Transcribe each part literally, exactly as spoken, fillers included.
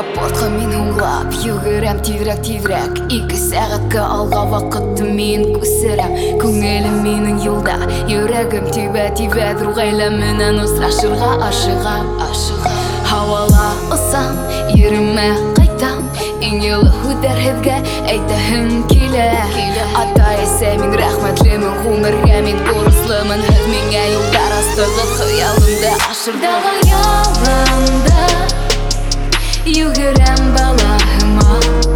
Аэропортқа мен оңлап Югірем тезірек-тезірек Екі сағатқа алға вақытты мен көсірем Көңілім менің елда Жүрегім тибә-тибә Дұрғайла менен ұсырашырға ашыға Хавала ұсам Еріме қайтам Ең елі хүдәрхізге Әйтәхім келі Ата есе мен рәхмәтлімін Ғұмырға мен бұрыслымын Хіз менге елдар астығы Қиялымды ашырдағы ялымды Югірем балағыма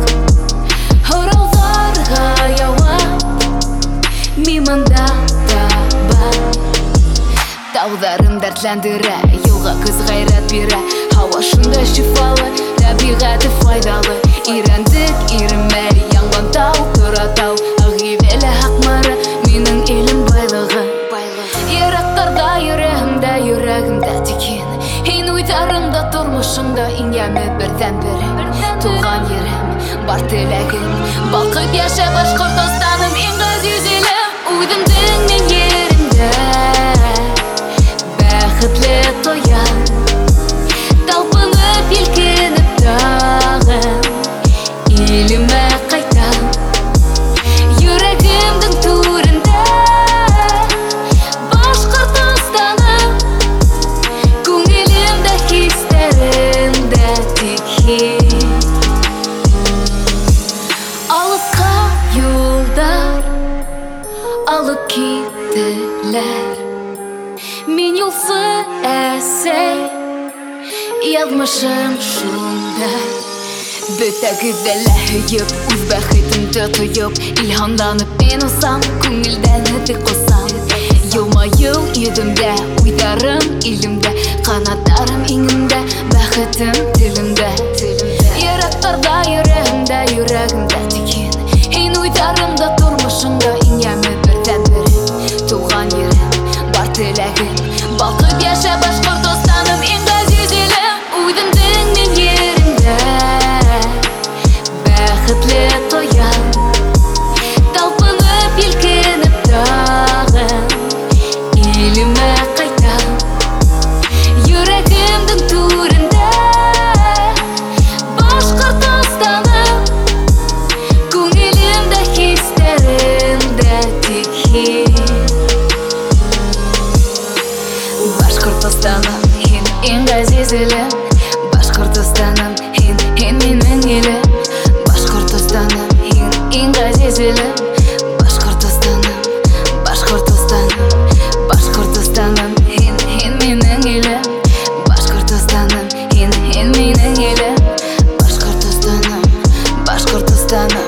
Оралғарға яуа Миманда таба Таударым дәртләндірі Елға күз ғайрат бері Хауа шында шифалы Табиғаты файдалы Ирандік ирімәр Яңбан тау, тұра тау Ағивелі хақмары Менің елім байлығы Ерақтарда юрегімді Юрегімді текен Ең уйтарымда тұрмышымда Ең яме бірден бірі Туған ерім Бар тілегім Балқып яша Башқұртостаным Ең ғазиз елім Уйдымдың мен ерімді Бәхітлі тоян Талпынып елкеніп тағым Еліме қайтам Юрегімдің турында Башқұртостаным Көңілімді хистерімді текхен Алысқа юлдар Алып кетілер Мен юлсы әсей Язмышым шундай Бөтәгізді ләхейіп Үз бәхетімді тойып Илхамланып мен ұсам Көңілден үті қосам Йылмайыл едімді Уйдарым илімді Қанаттарым еңімді Бәхетім тілімді Ерақтарда юрегімді Юрегімді текен Ең уйдарымда тұрмышымда Ең яме бірден бірі Туған ерім Бар тілегім Балқып яша Башқұртостаным Ең ғазиз елім Уйдымдың мен ерімді Бәхітлі тоян Талпынып елкеніп тағым Еліме қайтам Юрегімдің турында Башқұртостаным Көңілімді хистерімді текхен Башқұртостаным Хен ең ғазиз елім Башқұртостаным Хен хен менің елім Башқұртостаным Хен ең ғазиз елім Башқұртостаным Башқұртостаным Башқұртостаным Хен хен менің елім Башқұртостаным Хен хен менің елім Башқұртостаным Башқұртостаным